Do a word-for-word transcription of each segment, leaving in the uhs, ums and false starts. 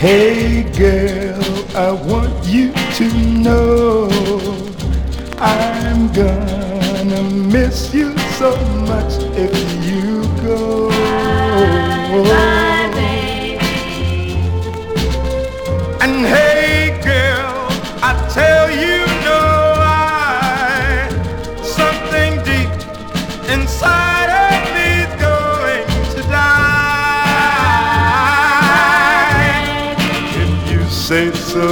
Hey girl, I want you to know I'm gonna miss you so much if you go. Bye, baby. And hey girl, I tell you no lie, something deep inside of me's going to die. If you say so,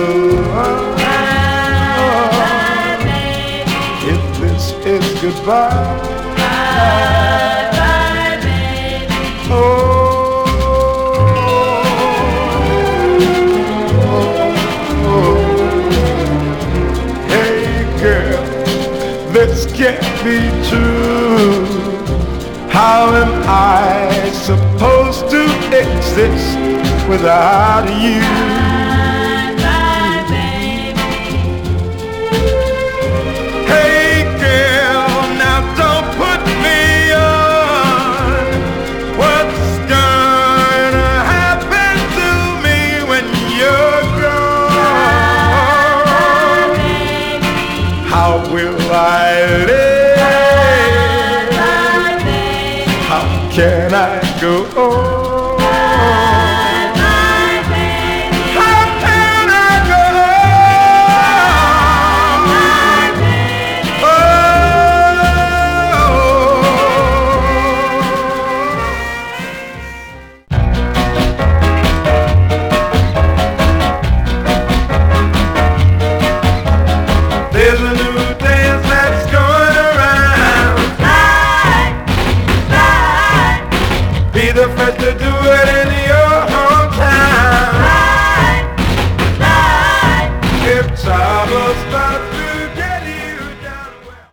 if this is goodbye, Bye, bye, baby. oh, oh, oh. Hey girl, this can't be true. How am I supposed to exist without you? Bye, bye, baby. Hey girl, now don't put me on. What's gonna happen to me when you're gone? How will I live? Bye, baby. How can I go on? Bye, baby. How can I go on? Oh, there's a new dance that's going around. Slide, slide, Be the first to do it in your hometown. slide, slide. If trouble starts to